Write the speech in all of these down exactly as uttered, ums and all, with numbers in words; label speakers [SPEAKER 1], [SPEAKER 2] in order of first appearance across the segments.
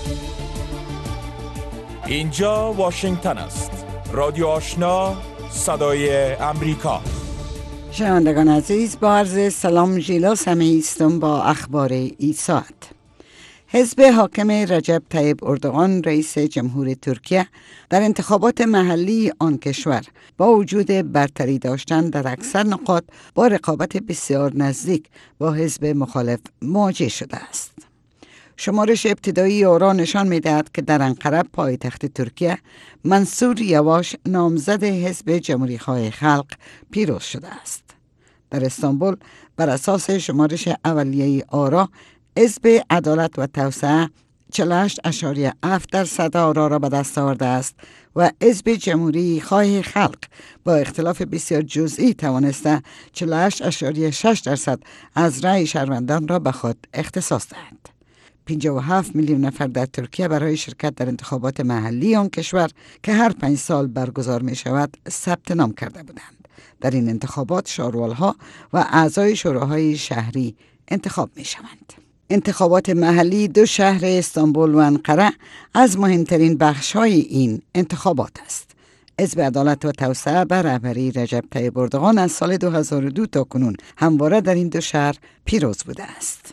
[SPEAKER 1] اینجا واشنگتن است. رادیو آشنا، صدای امریکا.
[SPEAKER 2] شنوندگان عزیز، با عرض سلام ژیلاس همی استم با اخبار این ساعت. حزب حاکم رجب طیب اردوغان رئیس جمهور ترکیه در انتخابات محلی آن کشور با وجود برتری داشتن در اکثر نقاط با رقابت بسیار نزدیک با حزب مخالف مواجه شده است. شمارش ابتدایی آرا نشان می‌دهد که در انقره پایتخت ترکیه منصور یواش نامزد حزب جمهوری‌خواه خلق پیروز شده است. در استانبول بر اساس شمارش اولیه آرا حزب عدالت و توسعه چهل و هشت ممیز هفت درصد آرا را به دست آورده است و حزب جمهوری خواه خلق با اختلاف بسیار جزئی توانسته چهل و هشت ممیز شش درصد از رأی شهروندان را به خود اختصاص دهد. پنجاه و هفت میلیون نفر در ترکیه برای شرکت در انتخابات محلی آن کشور که هر پنج سال برگزار می شود ثبت نام کرده بودند. در این انتخابات شاروالها و اعضای شوراهای شهری انتخاب می شوند. انتخابات محلی دو شهر استانبول و انقره از مهمترین بخش‌های این انتخابات است. حزب عدالت و توسعه به رهبری رجب طیب اردوغان از سال دو هزار و دو تا کنون همواره در این دو شهر پیروز بوده است.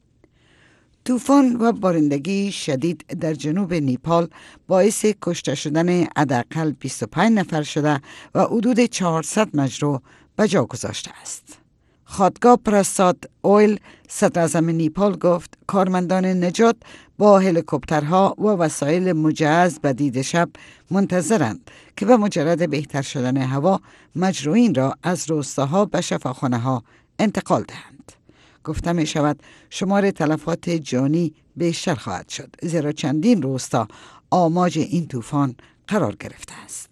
[SPEAKER 2] طوفان و بارندگی شدید در جنوب نیپال باعث کشته شدن حداقل بیست و پنج نفر شده و حدود چهارصد مجروح به جا گذاشته است. خودگاه پرستاد اویل صدراعظم نیپال گفت کارمندان نجات با هلیکوپترها و وسایل مجهز به دید شب منتظرند که به مجرد بهتر شدن هوا مجروحین را از روستاها به شفاخانه ها انتقال دهند. گفته می شود شمار تلفات جانی بیشتر خواهد شد زیرا چندین روستا آماج این طوفان قرار گرفته است.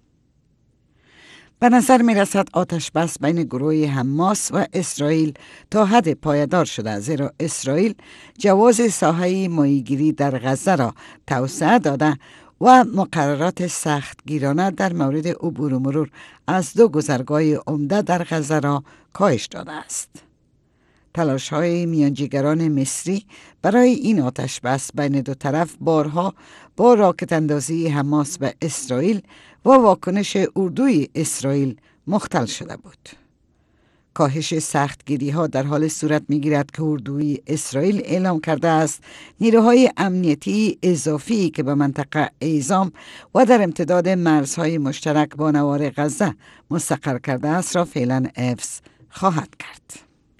[SPEAKER 2] به نظر می رسد آتش بس بین گروه حماس و اسرائیل تا حد پایدار شده زیرا اسرائیل جواز ساحه ماهیگیری در غزه را توسعه داده و مقررات سختگیرانه در مورد عبور و مرور از دو گذرگاه عمده در غزه را کاهش داده است. تلاش‌های میانجیگران مصری برای این آتش بس بین دو طرف بارها با راکت اندازی حماس به اسرائیل و واکنش اردوی اسرائیل مختل شده بود. کاهش سختگیری ها در حال صورت می گیرد که اردوی اسرائیل اعلام کرده است نیروهای امنیتی اضافی که به منطقه ایزام و در امتداد مرزهای مشترک با نوار غزه مستقر کرده است را فعلا حفظ خواهد کرد.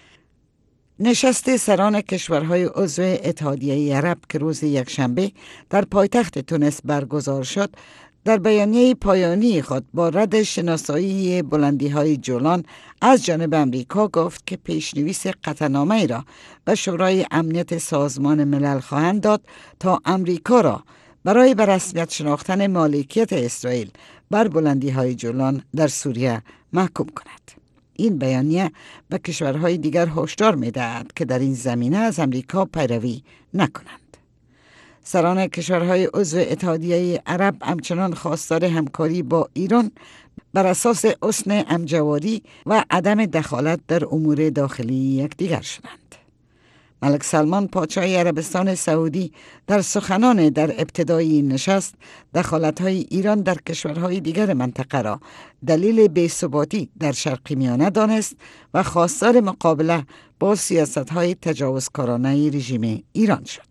[SPEAKER 2] نشست سران کشورهای عضو اتحادیه عرب که روز یکشنبه در پایتخت تونس برگزار شد در بیانیه پایانی خود با رد شناسایی بلندی‌های جولان از جانب امریکا گفت که پیشنویس قطعنامه‌ای را به شورای امنیت سازمان ملل خواهند داد تا امریکا را برای به رسمیت شناختن مالکیت اسرائیل بر بلندی‌های جولان در سوریه محکوم کند. این بیانیه به کشورهای دیگر هشدار می‌دهد که در این زمینه از امریکا پیروی نکنند. سران کشورهای عضو اتحادیه عرب همچنان خواستار همکاری با ایران بر اساس حسن همجواری و عدم دخالت در امور داخلی یکدیگر شدند. ملک سلمان پادشاه عربستان سعودی در سخنان در ابتدای این نشست دخالت‌های ایران در کشورهای دیگر منطقه را دلیل بی‌ثباتی در شرق میانه دانست و خواستار مقابله با سیاست‌های تجاوزکارانه رژیم ایران شد.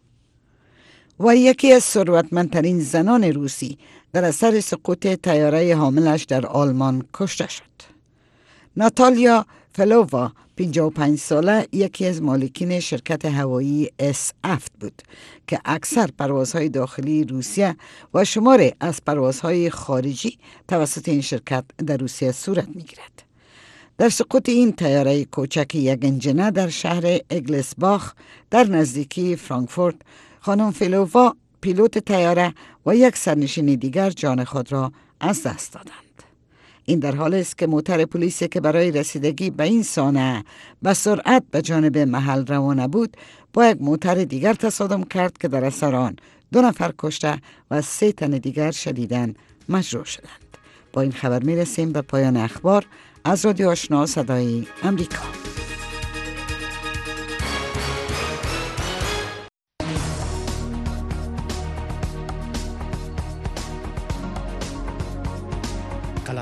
[SPEAKER 2] و یکی از ثروتمندترین زنان روسی در اثر سقوط طیاره حاملش در آلمان کشته شد. ناتالیا فلووا پنجاه و پنج ساله یکی از مالکین شرکت هوایی اس هفت بود که اکثر پروازهای داخلی روسیه و شماری از پروازهای خارجی توسط این شرکت در روسیه صورت می‌گیرد. در سقوط این طیاره کوچک یک انجنه در شهر اگلسباخ در نزدیکی فرانکفورت خانم فلووا پیلوت طیاره و یک سرنشین دیگر جان خود را از دست دادند. این در حالی است که موتر پلیسی که برای رسیدگی به این صحنه به سرعت به جانب محل روانه بود با یک موتر دیگر تصادم کرد که در اثر آن دو نفر کشته و سه تن دیگر شدیداً مجروح شدند. با این خبر می رسیم به پایان اخبار از رادیو آشنا صدای امریکا.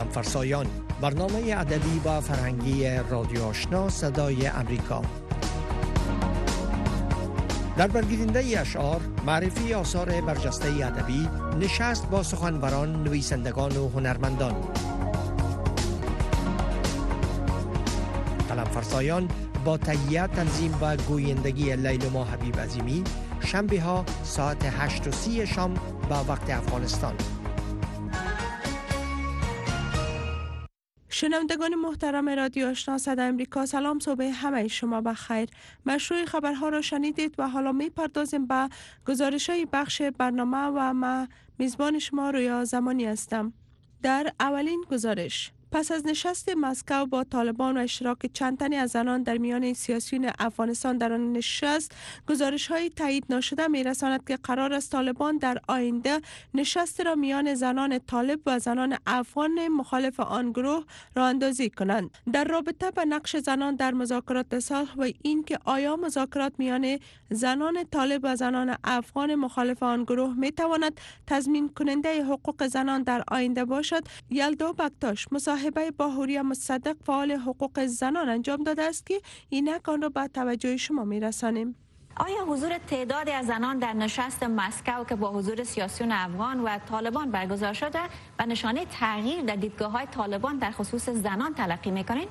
[SPEAKER 3] فرسایان، برنامه ادبی و فرهنگی رادیو آشنا صدای امریکا. در برگزیدنده اشعار، معرفی آثار برجسته ادبی، نشست با سخنوران، نویسندگان و هنرمندان. قلم فرسایان با تهیه، تنظیم و گویندگی لیلما حبیب عظیمی، شنبه ها ساعت هشت و سی شام به وقت افغانستان.
[SPEAKER 4] شنوندگان محترم رادیو آشنا صدای امریکا، سلام، صبح همه شما بخیر. مشروع خبرها را شنیدید و حالا می پردازیم به گزارش های بخش برنامه و ما میزبان شما رویا زمانی هستم. در اولین گزارش، پس از نشست مسکو با طالبان و اشتراک چند تنی از زنان در میان سیاسیون افغانستان در آن نشست، گزارش های تایید نشده می رساند که قرار است طالبان در آینده نشست را میان زنان طالب و زنان افغان مخالف آن گروه راه اندازی کنند. در رابطه با نقش زنان در مذاکرات صلح و اینکه آیا مذاکرات میان زنان طالب و زنان افغان مخالف آن گروه می تواند تضمین کننده حقوق زنان در آینده باشد، یلدا بکتاش مصاحبه با حوریا مصدق فعال حقوق زنان انجام داده است که اینک آن را به توجه شما می رسانیم.
[SPEAKER 5] آیا حضور تعدادی از زنان در نشست مسکو که با حضور سیاسیون افغان و طالبان برگزار شده و نشانه تغییر در دیدگاه‌های طالبان در خصوص زنان تلقی می‌کنین؟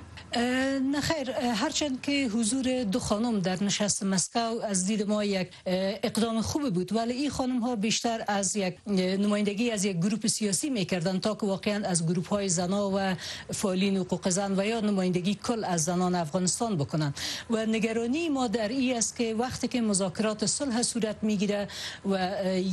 [SPEAKER 6] نه خیر، هرچند که حضور دو خانم در نشست مسکو از دید ما یک اقدام خوب بود، ولی این خانم ها بیشتر از یک نمایندگی از یک گروه سیاسی می‌کردند تا که واقعا از گروه‌های زنا و فعالین حقوق زن و یا نمایندگی کل از زنان افغانستان بکنند. و نگرانی ما در این است که وقتی که مذاکرات صلح صورت میگیره و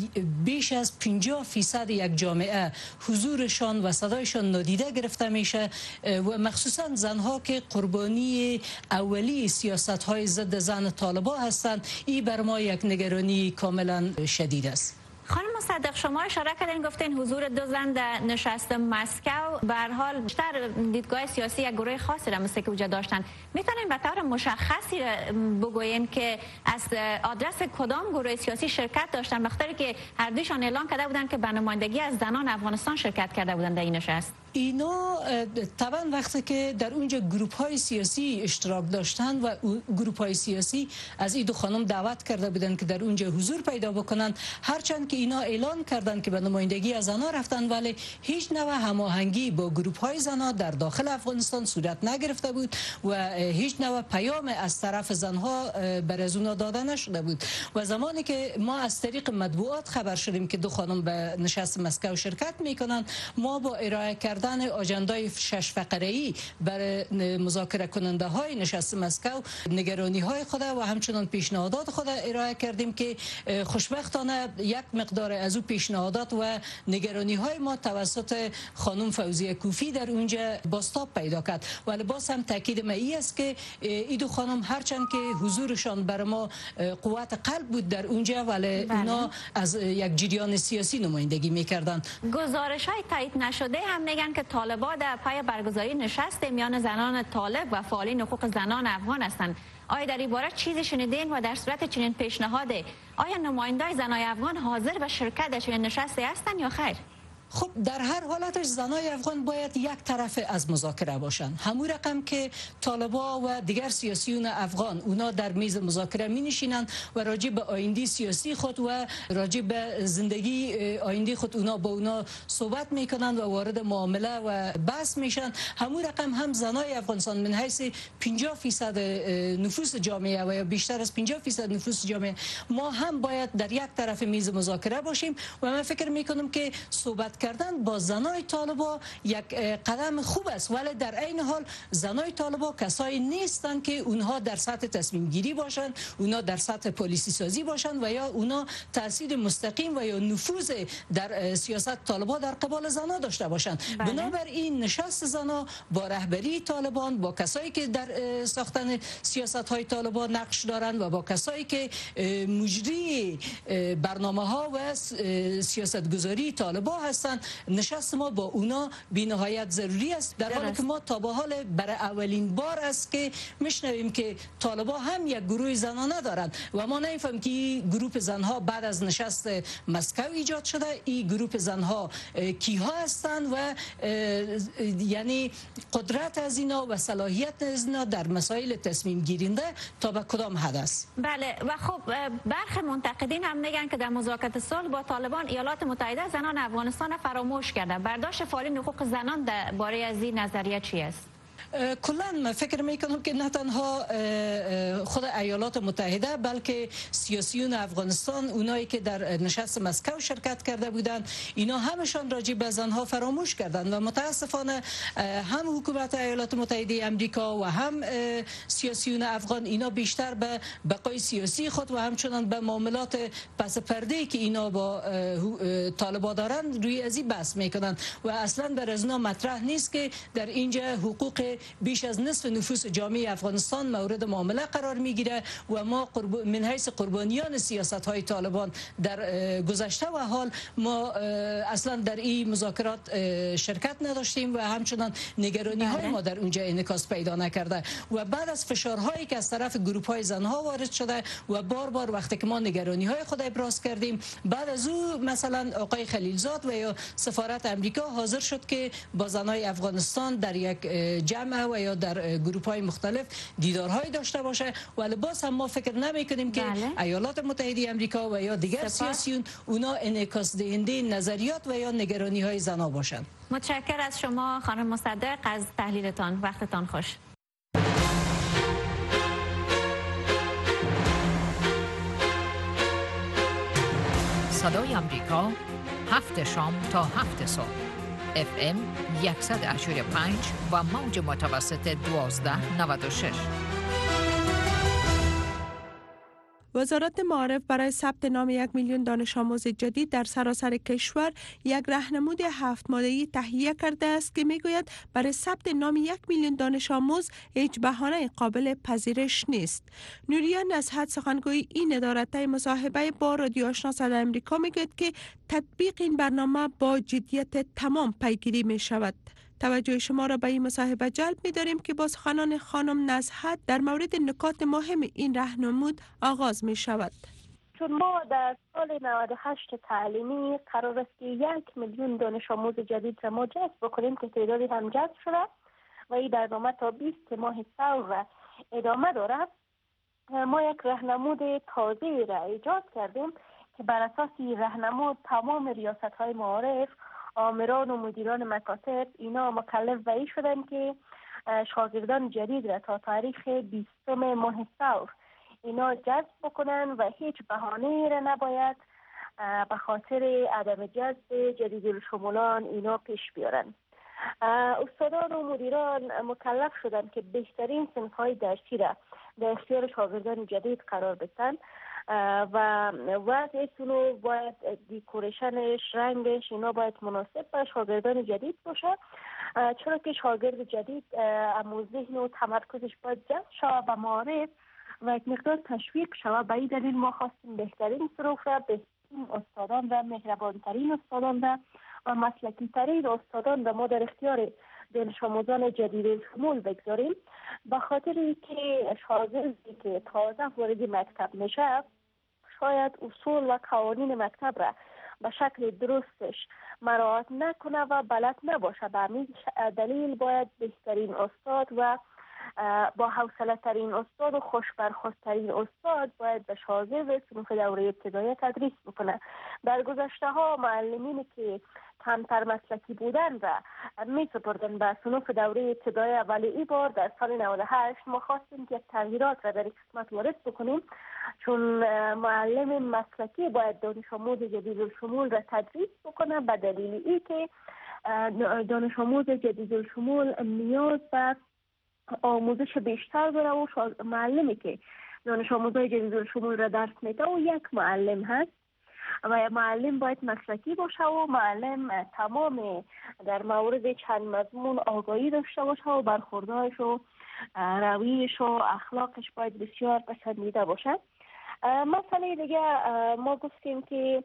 [SPEAKER 6] بیش از پنجاه فیصد یک جامعه حضورشان و صدایشان نادیده گرفته میشه و مخصوصا زنها که قربانی اولی سیاست های ضد زن طالبان هستند، این بر ما یک نگرانی کاملا شدید است.
[SPEAKER 5] خانم مصدق، شما اشاره کردین، گفتین حضور دو زن در نشست مسکو به هر حال بیشتر دیدگاه سیاسی یک گروه خاصی را مثل که وجود داشتن. میتونین به طور مشخصی بگوین که از آدرس کدام گروه سیاسی شرکت داشتن، بخاطر که هر دویشان اعلان کرده بودند که به نمایندگی از زنان افغانستان شرکت کرده بودند در این نشست؟
[SPEAKER 6] اینا طبعا وقتی که در اونجا گروپ های سیاسی اشتراک داشتند و گروپ های سیاسی از این دو خانم دعوت کرده بودند که در اونجا حضور پیدا بکنند، هرچند که اینا اعلان کردند که به نمایندگی از زنان رفتند، ولی هیچ نوع هماهنگی با گروپ های زنان در داخل افغانستان صورت نگرفته بود و هیچ نوع پیام از طرف زنها بر از اونا داده نشده بود. و زمانی که ما از طریق مطبوعات خبر شدیم که دو خانم به نشست مسکو شرکت میکنند، ما با ارائه کردن آجندای شش فقره‌ای برای مذاکره کننده های نشست مسکو نگرانی های خود و همچنان پیشنهادات خود ارائه کردیم که خوشبختانه یک مقدار از او پیشنهادات و نگرانی های ما توسط خانم فوزیه کوفی در اونجا بازتاب پیدا کرد. ولی باز هم تاکید من است که این دو خانم هرچند که حضورشان بر ما قوت قلب بود در اونجا، ولی اونا از یک جریان سیاسی نمایندگی میکردند.
[SPEAKER 5] گزارش های تایید نشده هم میگن که طالبان در پای برگزاری نشست میان زنان طالب و فعالین حقوق زنان افغان هستند. آیا در این باره چیزی شنیدین و در صورت چنین پیشنهاد آیا نمایندای زنای افغان حاضر و شرکت در چنین نشستی هستند یا خیر؟
[SPEAKER 6] خب در هر حالتش زنای افغان باید یک طرف از مذاکره باشند. همون رقم که طالبا و دیگر سیاسیون افغان اونا در میز مذاکره می نشینند و راجع به آینده سیاسی خود و راجع به زندگی آینده خود اونا با اونا صحبت میکنند و وارد معامله و بحث میشن، همون رقم هم زنای افغانستان من حیث پنجاه فیصد نفوس جامعه و یا بیشتر از پنجاه فیصد نفوس جامعه ما هم باید در یک طرف میز مذاکره باشیم. و من فکر میکنم که صحبت کردن با زنای طالبا یک قدم خوب است، ولی در عین حال زنای طالبا کسایی نیستند که اونها در سطح تصمیم گیری باشند، اونها در سطح پالیسی سازی باشند و یا اونها تاثیر مستقیم و یا نفوذ در سیاست طالبا در قبال زنا داشته باشند. بنابراین نشست زنا با رهبری طالبان، با کسایی که در ساختن سیاست های طالبان نقش دارند و با کسایی که مجری برنامه ها و سیاست گذاری طالبان هستند. نشست ما با اونا بی نهایت ضروری است، در حالی که ما تا به حال برای اولین بار است که میشنویم که طالبان هم یک گروه زنانه دارند و ما نمیفهم که این گروه زنها بعد از نشست مسکو ایجاد شده. این گروه زنها کیها هستند و یعنی قدرت از اینا و صلاحیت از اینا در مسائل تصمیم گیرنده تا به کدام حد است؟
[SPEAKER 5] بله و خب برخی منتقدین هم میگن که در مذاکرات صلح با طالبان ایالات متحده زنان افغانستان فراموش کرده. برداشت فعالین حقوق زنان درباره از این نظریه چی است؟
[SPEAKER 6] کلا فکر میکنم که نه تنها خود ایالات متحده بلکه سیاسیون افغانستان، اونایی که در نشست مسکو شرکت کرده بودند، اینا همشان راجع به زنها فراموش کردند و متاسفانه هم حکومت ایالات متحده آمریکا و هم سیاسیون افغان اینا بیشتر به بقای سیاسی خود و همچنان به معاملات پس پرده که اینا با طالبان دارند روی ازی بحث میکنند و اصلا بر از اینا مطرح نیست که در اینجا حقوق بیش از نصف نفوس جامعه افغانستان مورد معامله قرار میگیره و ما قرب... من حیث قربانیان سیاست های طالبان در گذشته و حال ما اصلا در این مذاکرات شرکت نداشتیم و همچنان نگرانی های ما در اونجا انعکاس پیدا نکرده و بعد از فشارهایی که از طرف گروه های زنها وارد شده و بار بار وقتی که ما نگرانی های خود ابراز کردیم، بعد از او مثلا آقای خلیلزاد و یا سفارت امریکا حاضر شد که با زنای افغانستان در یک جمع و یا در گروه های مختلف دیدارهای داشته باشه، ولی باز هم ما فکر نمی کنیم که بله. ایالات متحده آمریکا و یا دیگر سیاسیون اونا انعکاس دهنده نظریات و یا نگرانی های زنا باشند.
[SPEAKER 5] متشکر از شما خانم مصدق از تحلیلتان. وقتتان خوش.
[SPEAKER 7] صدای آمریکا، هفت شام تا هفت صبح، اف ام صد و هشت و پنج و موج متوسط دوازده نود و شش.
[SPEAKER 4] وزارت معارف برای ثبت نام یک میلیون دانش آموز جدید در سراسر کشور یک راهنمود هفت ماده‌ای تهیه کرده است که میگوید برای ثبت نام یک میلیون دانش آموز هیچ بهانه قابل پذیرش نیست. نوریا نصحت سخنگوی این اداره طی مصاحبه با رادیو آشنا صدای آمریکا میگوید که تطبیق این برنامه با جدیت تمام پیگیری می شود. توجه شما را به این مصاحبه جلب می داریم که با سخنان خانم نصحت در مورد نکات مهم این راهنمود آغاز می شود.
[SPEAKER 8] چون ما در سال نود و هشت تعلیمی قرار است که یک میلیون دانش آموز جدید را ما جذب بکنیم که تعدادی هم جذب شده و این برنامه تا بیست ماه ثور ادامه دارد. ما یک راهنمود تازه را ایجاد کردیم که بر اساس این راهنمود تمام ریاست‌های معارف، آمران و مدیران مکاتب اینا مکلف به این شدن که شاگردان جدید را تا تاریخ بیستم ماه ثور اینا جذب بکنن و هیچ بهانه‌ای را نباید به خاطر عدم جذب جدید الشمولان اینا پیش بیارن. استادان و مدیران مکلف شدن که بهترین صنف‌های درسی را در اختیار شاگردان جدید قرار بدن و وضعیتون رو باید دیکوریشنش، رنگش اینا باید مناسب با شاگردان جدید باشه، چرا که شاگرد جدید اما ذهن و تمرکزش باید جذب شود و معارف و یک مقدار تشویق شود. به این دلیل ما خواستیم بهترین صنف را، بهترین استادان را، مهربانترین استادان را و مسلکی ترین استادان را ما در اختیار دانش آموزان جدید شمول بگذاریم، به خاطر اینکه شاگردی که تازه وارد مکتب میشه شاید اصول و قوانین مکتب را به شکل درستش مراعات نکنه و بلد نباشه. به همین دلیل باید بهترین استاد و با حوصله ترین استاد و خوشبرخوست ترین استاد باید به شاگرد صنف دوره ابتدایی تدریس بکنه. در گذشته ها معلمینی که کمتر مسلکی بودن و می سپردن به صنف دوره ابتدایی، ولی این بار در سال نود و هشت ما خواستیم که یک تغییرات را در این قسمت وارد بکنیم، چون معلم مسلکی باید دانش آموز جدید الشمول را تدریس بکنه به دلیل ای که دانش آموز جدید الشمول نیاز به آموزش بیشتر داره و معلمی که دانش آموزای جدید الشمول را درس میده و یک معلم هست و معلم باید مسلکی باشه و معلم تمام در مورد چند مضمون آگاهی داشته باشه و برخوردهایش و رویش و اخلاقش باید بسیار پسندیده باشه. مسئله دیگه ما گفتیم که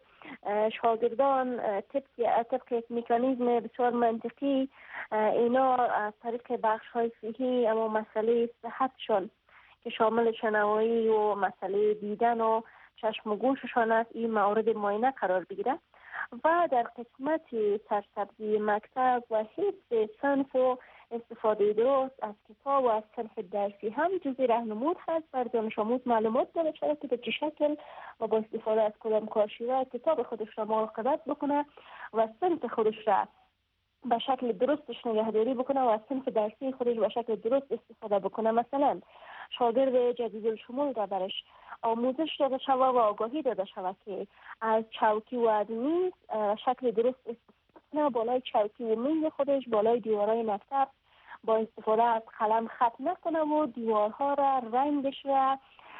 [SPEAKER 8] شاگردان طبق طبق یک مکانیزم بسیار منطقی اینا از طریق بخش های صحی اما مسئله صحتشان که شامل شنوایی و مسئله دیدن و چشم و گوششان است این مورد معاینه قرار بگیره و در قسمت سرسبزی مکتب و حفظ صنف و استفاده درست از کتاب و از صنف درسی هم جزء راهنمود هست بر دانش آموز معلومات داده شده که به چه شکل و با استفاده از کدام کارشیوه کتاب خودش را مراقبت بکنه و صنف خودش را به شکل درستش نگهداری بکنه و از صنف درسی خودش به شکل درست استفاده بکنه. مثلا شاگرد جدید الشمول را برش آموزش داده شود و آگاهی داده شود که از چوکی و از میز شکل درست استفاده بالای چوکی و میز خودش بالای دیوارهای مکتب با استفاده از قلم خط نکنه و دیوارها را رنگش را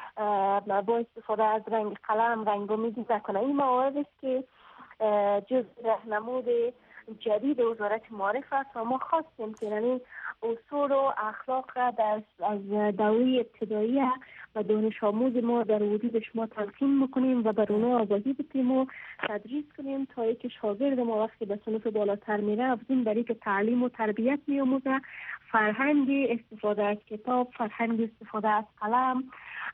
[SPEAKER 8] با استفاده از رنگ قلم رنگ و میز نکنه. این موارد است که جز راهنمود جدید وزارت معارف است و ما خواستیم که یعنی اصول و اخلاق را در از دوره ابتدایی و دانش آموز ما در وجودش ما تلقین بکنیم و بر اونها آگاهی بدیم و تدریس کنیم تا اینکه شاگرد ما وقتی به صنف بالاتر میره افزون بر اینکه تعلیم و تربیت میآموزه فرهنگ استفاده از کتاب، فرهنگ استفاده از قلم،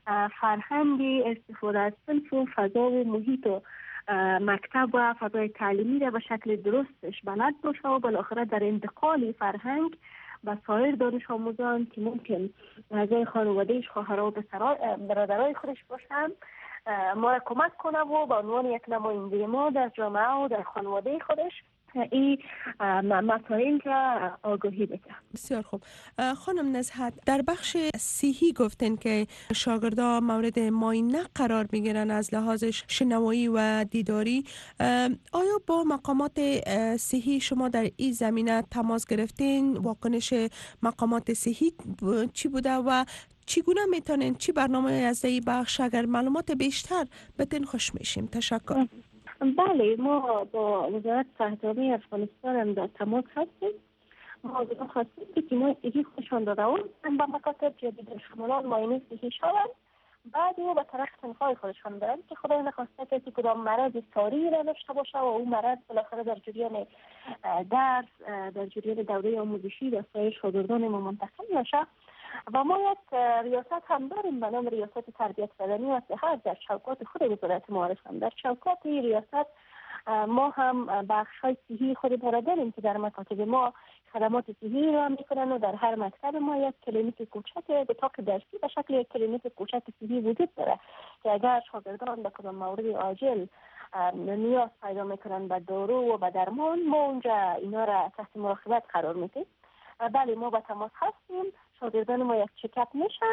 [SPEAKER 8] فرهنگ استفاده از صنف و فضا و محیط و مکتب و فضای تعلیمی را به شکل درستش بلد باشه و بالاخره در انتقال فرهنگ و سایر دانش آموزان که ممکن اعضای خانوادهش خواهرها و برادرای خودش باشن ما را کمک کنه و به عنوان یک نماینده ما در جامعه و در خانواده خودش این مسائل را آگاهی بده.
[SPEAKER 4] بسیار خوب. خانم نزهت در بخش صحی گفتن که شاگردان مورد معاینه قرار میگیرن از لحاظ شنوایی و دیداری. آیا با مقامات صحی شما در این زمینه تماس گرفتین؟ واکنش مقامات صحی چی بوده و چگونه میتونین چی برنامه از این بخش اگر معلومات بیشتر بدین خوش میشیم؟ تشکر.
[SPEAKER 8] بله ما با وزارت صحت افغانستان هم در تماس هستیم. ما دیگه خواستیم که تیمای صحی خوشان داده و با مکاتب جدید شمالان معاینه صحی شوند بعد او به طرف تنخواه خودشان برند که خدای نخواسته که کدام مرض ساری را داشته باشه و اون مرض بالاخره در جریان درس در جریان دوره آموزشی و سایر شاگردان ما منتقل نشه. و ما یک ریاست هم داریم به نام ریاست تربیت بدنی و صحت در چوکات خود وزارت معارف هم. در چوکات این ریاست ما هم بخش های صحی خود را داریم که در مکاتب ما خدمات صحی را میکنن و در هر مکتب ما یک کلینیک کوچک بطاق درسی به شکل یک کلینیک کوچک صحی وجود داره که اگر شاگردان به کدام مورد عاجل نیاز پیدا میکنن به دارو و به درمان ما اونجا اینا را تحت مراقبت قرار میدیم. بله ما به تماس هستیم. شاگردان ما یک چکاپ میشن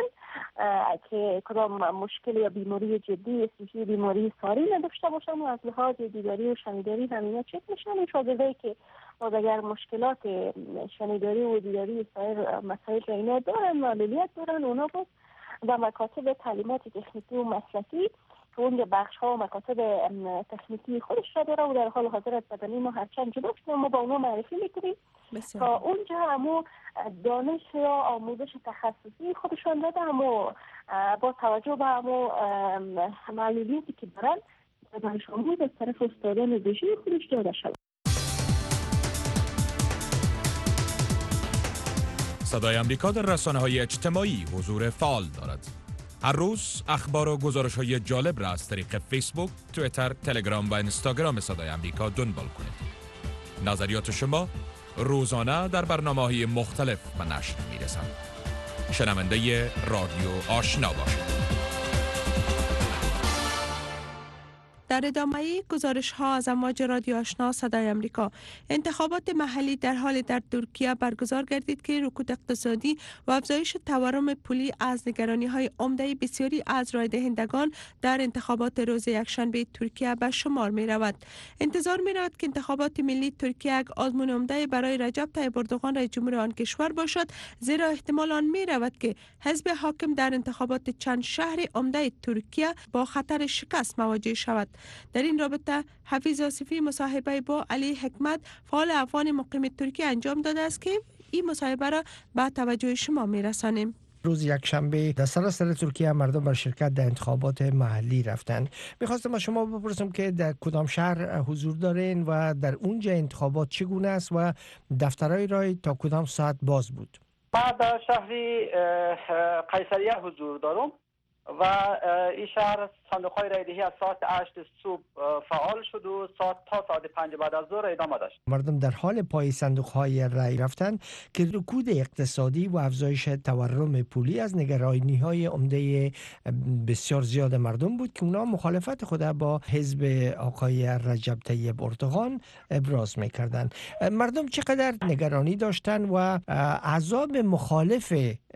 [SPEAKER 8] که کدام مشکل یا بیماری جدی صحی بیماری ساری نداشته باشن و از لحاظ دیداری و شنیداری همینا چک میشن. این شاگردایی که باز اگر مشکلات شنیداری و دیداری سایر مسائل را اینا دارن معلولیت دارن اونا باز و مکاتب تعلیمات تکنیکی و مسلکی که اونجا بخش ها و مکاتب تکنیکی خودش را داره و در حال حاضر از بدنی ما هرچند جدا شدیم ما با اونا معرفی میکنیم تا اونجا همو دانش و آموزش تخصصی خودشان داده همو با توجه به همو معلولیتی که دارن دانش آموز از طرف استادان ویژه خودش داده شد.
[SPEAKER 1] صدای امریکا در رسانه‌های اجتماعی حضور فعال دارد. هر روز اخبار و گزارش‌های جالب را از طریق فیسبوک، توییتر، تلگرام و اینستاگرام صدای امریکا دنبال کنید. نظریات شما روزانه در برنامه‌های مختلف به نشر می‌رسند. شنونده رادیو آشنا باشید.
[SPEAKER 4] در ادامه گزارش ها از امواج رادیو آشنا صدای امریکا، انتخابات محلی در حال در ترکیه برگزار گردید که رکود اقتصادی و افزایش تورم پولی از نگرانی های عمده بسیاری از رای دهندگان در انتخابات روز یکشنبه ترکیه به شمار می رود. انتظار می رود که انتخابات ملی ترکیه یک آزمون عمده برای رجب طیب اردوغان رئیس جمهور آن کشور باشد، زیرا احتمال آن می رود که حزب حاکم در انتخابات چند شهر عمده ترکیه با خطر شکست مواجه شود. در این رابطه حفیظ آصفی مصاحبه با علی حکمت فعال افغان مقیم ترکیه انجام داده است که این مصاحبه را به توجه شما می رسانیم.
[SPEAKER 3] روز یک شنبه در سراسر ترکیه مردم بر شرکت در انتخابات محلی رفتن. میخواستم از شما بپرسم که در کدام شهر حضور دارین و در اونجا انتخابات چگونه است و دفترهای رای تا کدام ساعت باز بود؟
[SPEAKER 9] ما در شهری قیصریه حضور دارم و این شهر صندوق‌های رایدهی از ساعت هشت صبح فعال شد و ساعت تا ساعت پنج بعد از ظهر ادامه داشت.
[SPEAKER 3] مردم در حال پای صندوق‌های رای رفتن که رکود اقتصادی و افزایش تورم پولی از نگرانی‌های عمده بسیار زیاد مردم بود که اونا مخالفت خود با حزب آقای رجب طیب اردوغان ابراز می‌کردند. مردم چقدر نگرانی داشتن و احزاب مخالف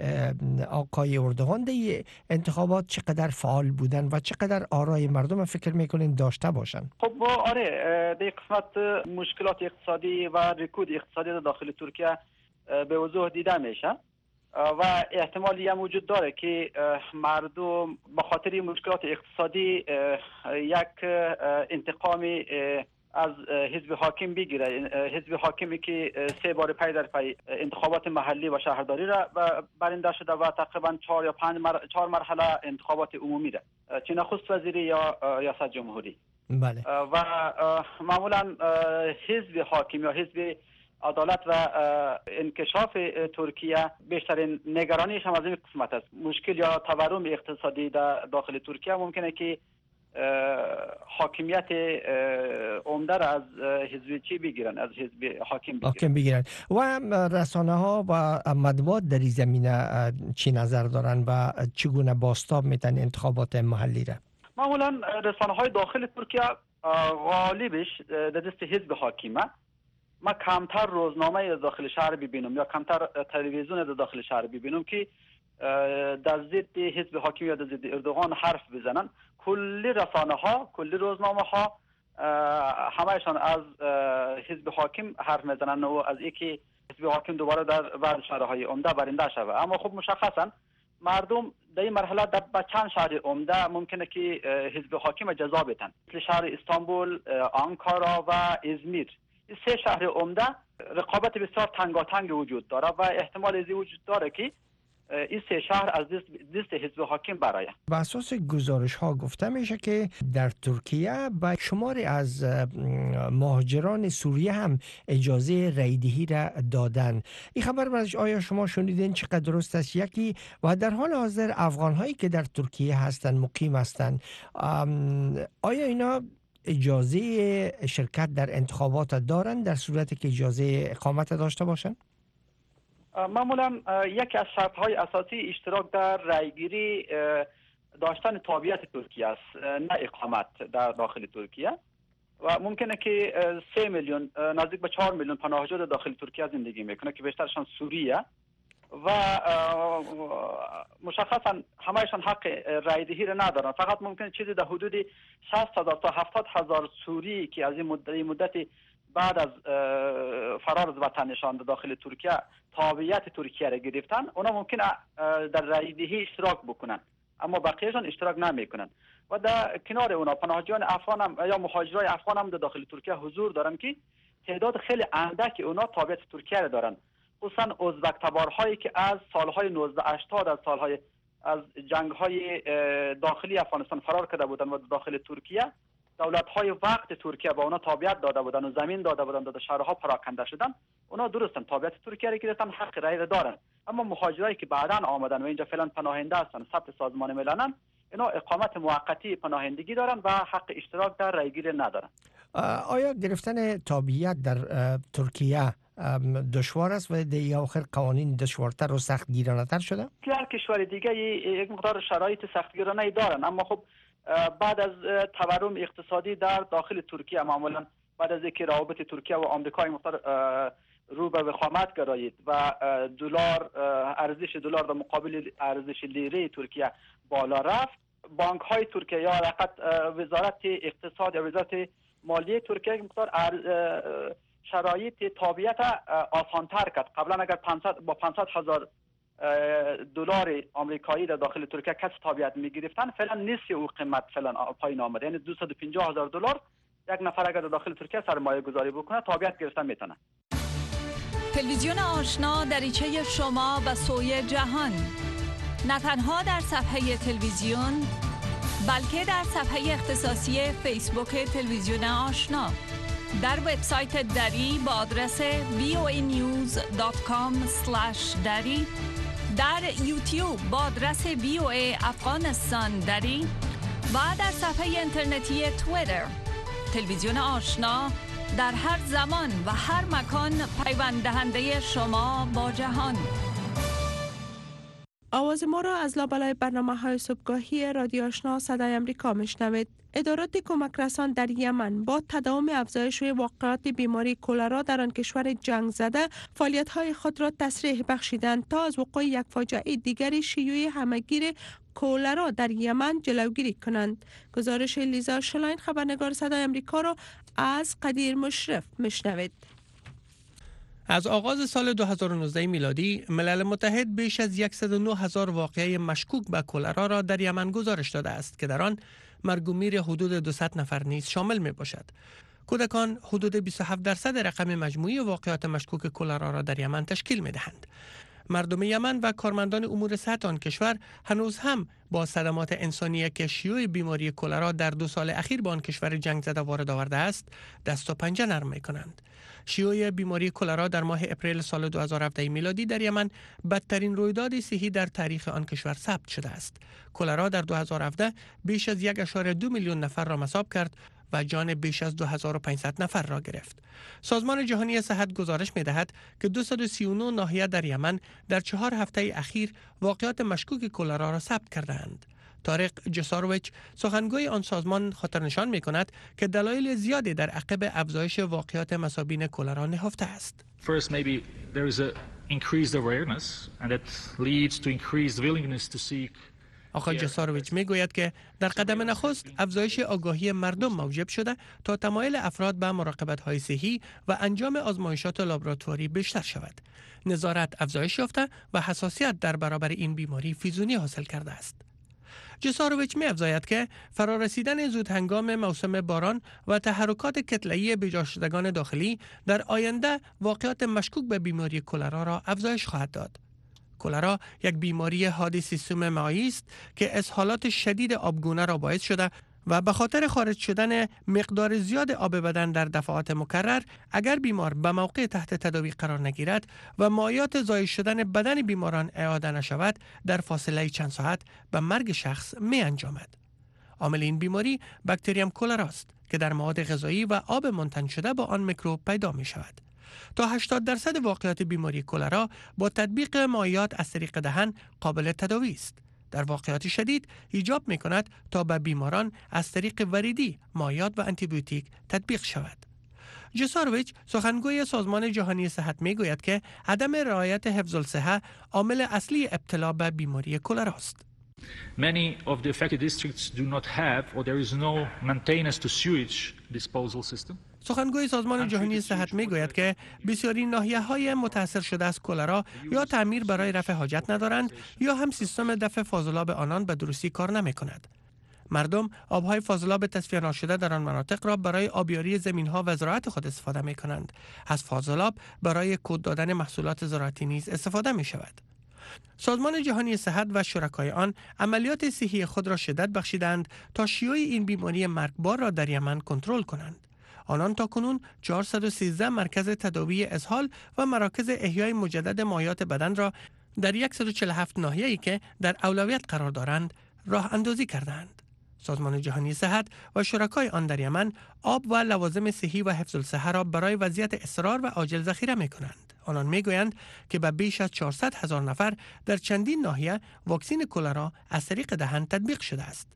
[SPEAKER 3] آقای اردوغان در انتخابات چقدر فعال بودن و چقدر آرای مردم فکر میکنین داشته باشن؟
[SPEAKER 9] خب آره، در قسمت مشکلات اقتصادی و رکود اقتصادی در داخل ترکیه به وضوح دیده میشه و احتمالی هم وجود داره که مردم به خاطر مشکلات اقتصادی یک انتقامی از حزب حاکم بگیره. حزب حاکمی که سه بار پی در پی انتخابات محلی و شهرداری را برنده شده و تقریبا چهار یا پنج مر... چهار مرحله انتخابات عمومی را، چه نخست وزیری یا ریاست جمهوری.
[SPEAKER 3] بله.
[SPEAKER 9] و معمولا حزب حاکم یا حزب عدالت و انکشاف ترکیه بیشترین نگرانیش هم از این قسمت است. مشکل یا تورم اقتصادی در داخل ترکیه ممکنه که حاکمیت عمده را از حزب چی بگیرن، از حزب حاکم بگیرن.
[SPEAKER 3] حاکم بگیرن. و رسانه ها و مطبوعات در این زمینه چی نظر دارن و چگونه بازتاب میتن انتخابات محلی را؟
[SPEAKER 9] معمولا رسانه های داخل ترکیه غالبش در دست حزب حاکمه. ما کمتر روزنامه داخل شهر ببینم یا کمتر تلویزیون در داخل شهر ببینم که در ضد حزب حاکم یا در ضد اردوغان حرف بزنن. کلی رسانه ها، کلی روزنامه ها همهشان از حزب حاکم حرف میزنن و از اینکه حزب حاکم دوباره در بعض شهرهای عمده برنده شود. اما خب مشخصا مردم در این مرحله در چند شهر عمده ممکنه که حزب حاکم جزا بدن، مثل شهر استانبول، آنکارا و ازمیر. این سه شهر عمده رقابت بسیار تنگاتنگ وجود داره و احتمال ازی وجود داره که این سه شهر از دست, دست حزب حاکم برآید.
[SPEAKER 3] بر اساس گزارش ها گفته میشه که در ترکیه به شماری از مهاجران سوریه هم اجازه رایدهی را دادن. این خبر برش آیا شما شنیدین؟ چقدر درست است؟ یکی و در حال حاضر افغان هایی که در ترکیه هستن، مقیم هستن، آیا اینا اجازه شرکت در انتخابات دارن در صورتی که اجازه اقامت داشته باشن؟
[SPEAKER 9] معمولا یکی از شرط‌های اساسی اشتراک در رایگیری داشتن تابعیت ترکیه است، نه اقامت در داخل ترکیه. و ممکنه که سه میلیون نزدیک به چهار میلیون پناهجو در داخل ترکیه زندگی میکنه که بیشترشان سوریه و مشخصا همهشان حق رایدهی را ندارن. فقط ممکنه چیزی در حدود شصت هزار تا هفتاد هزار سوری که از این مدت, مدت بعد از فرار از وطنشان در داخل ترکیه تابعیت ترکیه را گرفتن، اونا ممکنه در رایدهی اشتراک بکنن اما بقیهشان اشتراک نمیکنن. و در کنار اونا پناهجویان افغان هم یا مهاجرای افغان هم در داخل ترکیه حضور دارن که تعداد خیلی اندک اونا تابعیت ترکیه را دارن، خصوصا ازبک تبارهایی که از سالهای نوزده هشتاد از سالهای از جنگ‌های داخلی افغانستان فرار کرده بودن و داخل ترکیه دولت‌های وقت ترکیه با اونا تابعیت داده بودن و زمین داده بودن، داده شهرها پراکنده شدن. اونا درستن تابعیت ترکیه را گرفتن، حق رای دارن. اما مهاجرایی که بعداً آمدن و اینجا فعلا پناهنده هستن، ثبت سازمان مللن، اینا اقامت موقتی پناهندگی دارن و حق اشتراک در رایگیری ندارن.
[SPEAKER 3] آیا گرفتن تابعیت در ترکیه دشوار است و در آخر قوانین دشوارتر و سختگیرانه‌تر شده؟
[SPEAKER 9] هر کشور دیگه یک مقدار شرایط سختگیرانه دارن، اما خب بعد از تورم اقتصادی در داخل ترکیه، معمولا بعد از اینکه روابط ترکیه و آمریکا مقدار رو به وخامت گرایید و دلار، ارزش دلار در مقابل ارزش لیره ترکیه بالا رفت، بانک های ترکیه یا حقیقت وزارت اقتصاد یا وزارت مالیه ترکیه مقدار شرایط تابعیت آسان‌تر کرد. قبلا اگر پانصد با پانصد هزار دلار آمریکایی در داخل ترکیه کسی تابعیت می‌گرفتن، فعلا نصف او قیمت فعلا پایین آمده، یعنی دویست و پنجاه هزار دلار یک نفر اگر در داخل ترکیه سرمایه گذاری بکنه تابعیت گرفتن میتونه.
[SPEAKER 10] تلویزیون آشنا، دریچه شما و سوی جهان. نه تنها در صفحه تلویزیون بلکه در صفحه اختصاصی فیسبوک تلویزیون آشنا، در وبسایت دری با آدرس وی او ای نیوز دات کام اسلش دری، در یوتیوب با آدرس وی او ای افغانستان دری و در صفحه اینترنتی توییتر. تلویزیون آشنا در هر زمان و هر مکان پیوند دهنده شما با جهان.
[SPEAKER 4] آواز ما را از لابلای برنامه های صبحگاهی رادیو آشنا صدای امریکا میشنوید. ادارات کمک رسان در یمن با تداوم افزایش واقعات بیماری کولرا در آن کشور جنگ زده فعالیت های خود را تسریع بخشیدند تا از وقوع یک فاجعه دیگری شیوع همهگیر کولرا در یمن جلوگیری کنند. گزارش لیزا شلاین خبرنگار صدای امریکا را از قدیر مشرف میشنوید.
[SPEAKER 3] از آغاز سال دو هزار و نوزده میلادی ملل متحد بیش از صد و نه هزار واقعه مشکوک به کولرا را در یمن گزارش داده است که در آن مرگ و میر حدود دویست نفر نیز شامل می باشد. کودکان حدود بیست و هفت درصد رقم مجموعی واقعات مشکوک کولرا را در یمن تشکیل می دهند. مردم یمن و کارمندان امور صحت آن کشور هنوز هم با صدمات انسانی که شیوع بیماری کولرا در دو سال اخیر با آن کشور جنگ زده وارد آورده است دست و پنجه نرم می کنند. شیوع بیماری کولرا در ماه اپریل سال دو هزار و هفده میلادی در یمن بدترین رویداد صحی در تاریخ آن کشور ثبت شده است. کولرا در دو هزار و هفده بیش از یک ممیز دو میلیون نفر را مصاب کرد و جان بیش از دو هزار و پانصد نفر را گرفت. سازمان جهانی صحت گزارش می‌دهد که دویست و سی و نه ناحیه در یمن در چهار هفته اخیر واقعات مشکوک کولرا را ثبت کردند. طارق جسارویچ سخنگوی آن سازمان خاطرنشان می‌کند که دلایل زیادی در عقب افزایش واقعات مصابین کولرا نهفته است.
[SPEAKER 11] First, maybe there is a increased awareness and that leads to increased willingness to seek.
[SPEAKER 3] آقای جسارویچ میگوید که در قدم نخست افزایش آگاهی مردم موجب شده تا تمایل افراد به مراقبت‌های صحی و انجام آزمایشات لابراتواری بیشتر شود. نظارت افزایش یافته و حساسیت در برابر این بیماری فیزونی حاصل کرده است. جسارویچ می افزاید که فرارسیدن زود هنگام موسم باران و تحرکات کتله‌ای بجا شدگان داخلی در آینده واقعات مشکوک به بیماری کولرا را افزایش خواهد داد. کولرا یک بیماری حاد سیستم معایی است که اسهالات شدید آبگونه را باعث شده و به خاطر خارج شدن مقدار زیاد آب بدن در دفعات مکرر اگر بیمار به موقع تحت تداوی قرار نگیرد و مایات ضایع شدن بدن بیماران اعاده نشود در فاصله چند ساعت به مرگ شخص می انجامد. عامل این بیماری باکتریوم کولرا است که در مواد غذایی و آب منتن شده با آن میکروب پیدا می شود. تا هشتاد درصد واقعات بیماری کولرا با تطبیق مایعات از طریق دهن قابل تداوی است. در واقعات شدید ایجاب می کند تا به بیماران از طریق وریدی مایعات و آنتیبیوتیک تطبیق شود. جسارویچ سخنگوی سازمان جهانی صحت می گوید که عدم رعایت حفظ الصحه عامل اصلی ابتلا به بیماری کولرا است.
[SPEAKER 11] Many of the affected districts do not have or there is no maintenance to sewage disposal system.
[SPEAKER 3] سخنگوی سازمان جهانی صحت می گوید که بسیاری ناحیه‌های متاثر شده از کولرا یا تعمیر برای رفع حاجت ندارند یا هم سیستم دفع فاضلاب آنان به درستی کار نمی کند. مردم آبهای فاضلاب تصفیه ناشده در آن مناطق را برای آبیاری زمین‌ها و زراعت خود استفاده می کنند. از فاضلاب برای کود دادن محصولات زراعتی نیز استفاده می شود. سازمان جهانی صحت و شرکای آن عملیات صحی خود را شدت بخشیدند تا شیوع این بیماری مرگبار را در یمن کنترل کنند. آنان تاکنون چهارصد و سیزده مرکز تداوی اسهال و مراکز احیای مجدد مایعات بدن را در صد و چهل و هفت ناحیه‌ای که در اولویت قرار دارند راه اندازی کردند. سازمان جهانی صحت و شرکای آن در یمن آب و لوازم صحی و حفظ الصحه را برای وضعیت اضطرار و عاجل ذخیره می‌کنند. آنان می‌گویند که به بیش از چهارصد هزار نفر در چندین ناحیه واکسن کولرا از طریق دهن تطبیق شده است.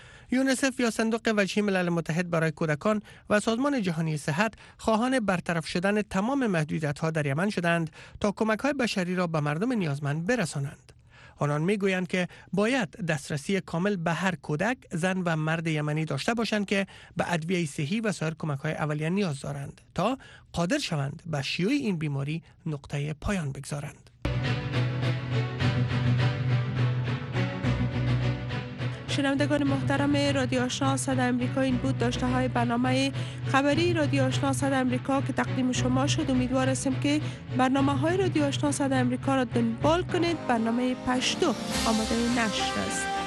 [SPEAKER 3] یونیسف یا صندوق وجهی ملل متحد برای کودکان و سازمان جهانی صحت خواهان برطرف شدن تمام محدودیت‌ها در یمن شدند تا کمک‌های بشری را به مردم نیازمند برسانند. آنان میگویند که باید دسترسی کامل به هر کودک، زن و مرد یمنی داشته باشند که به ادویه صحی و سایر کمک‌های اولیه نیاز دارند تا قادر شوند به شیوع این بیماری نقطه پایان بگذارند.
[SPEAKER 4] شنوندگان محترم رادیو آشنا صدای امریکا، این بود داشته های برنامه خبری رادیو آشنا صدای امریکا که تقدیم شما شد. امیدوار هستیم که برنامه های رادیو آشنا صدای امریکا را دنبال کنید. برنامه پشتو آماده نشر است.